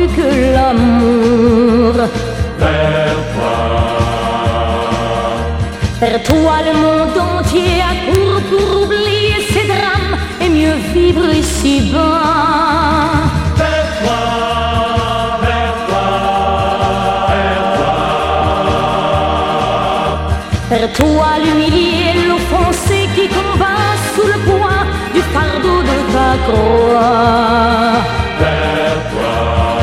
plus que l'amour. Vers toi. Vers toi le monde entier accourt pour oublier ses drames et mieux vivre ici-bas. Vers toi, vers toi, vers toi. Vers toi l'humilié, l'offensé qui combat sous le poids du fardeau de ta croix. Vers toi.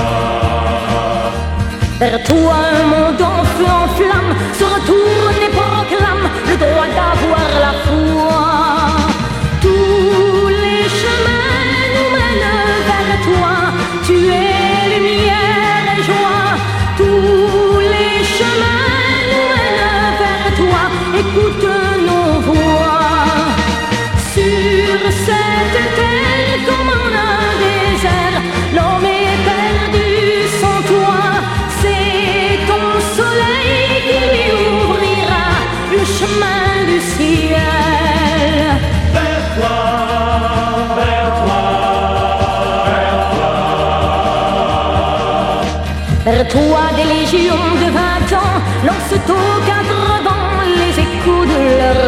Vers toi un monde en feu, en flamme se retourne et proclame le droit d'avoir la foi. Tous les chemins nous mènent vers toi, tu es lumière et joie. Tous les chemins nous mènent vers toi, écoute nos voix. Sur cette terre comme en un désert, l'homme est perdu sans toi. C'est ton soleil qui lui ouvrira le chemin du ciel. Vers toi, vers toi, vers toi. Vers toi des légions de 20 ans lancent aux quatre vents les échos de leur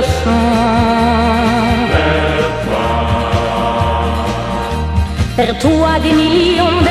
chant. Vers toi. Vers toi des millions de